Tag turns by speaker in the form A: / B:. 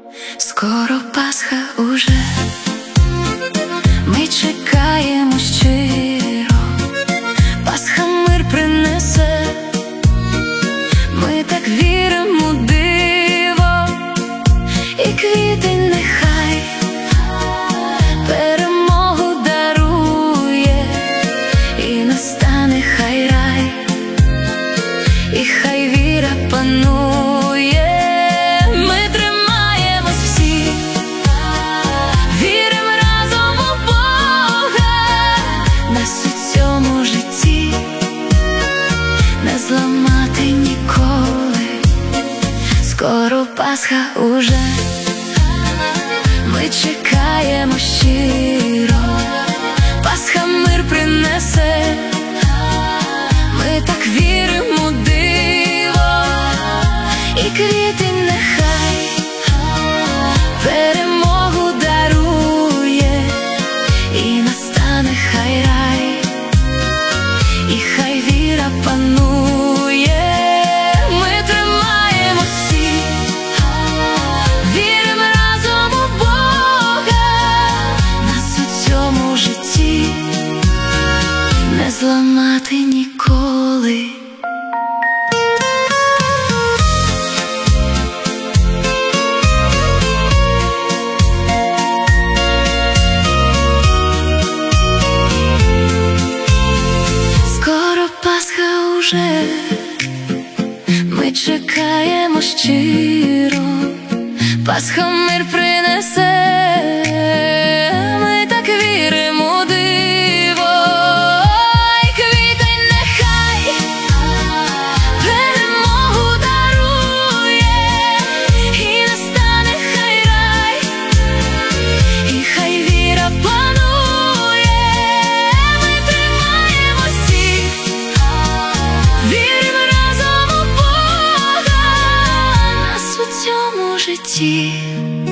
A: Скоро Пасха уже, ми чекаємо щиро, Пасха мир принесе, ми так віримо в диво, і квітень нехай перемогу дарує, і настане хай рай, і хай віра панує. Зламати ніколи, скоро Пасха уже, ми чекаємо щиро, Пасха мир принесе, ми так віримо в диво, і квітень нехай перемогу дарує, і настане хай рай, і хай віра панує. Не зламати ніколи. Скоро Пасха уже, ми чекаємо щиро, Пасха мир принесе, ми так віримо в диво. Житті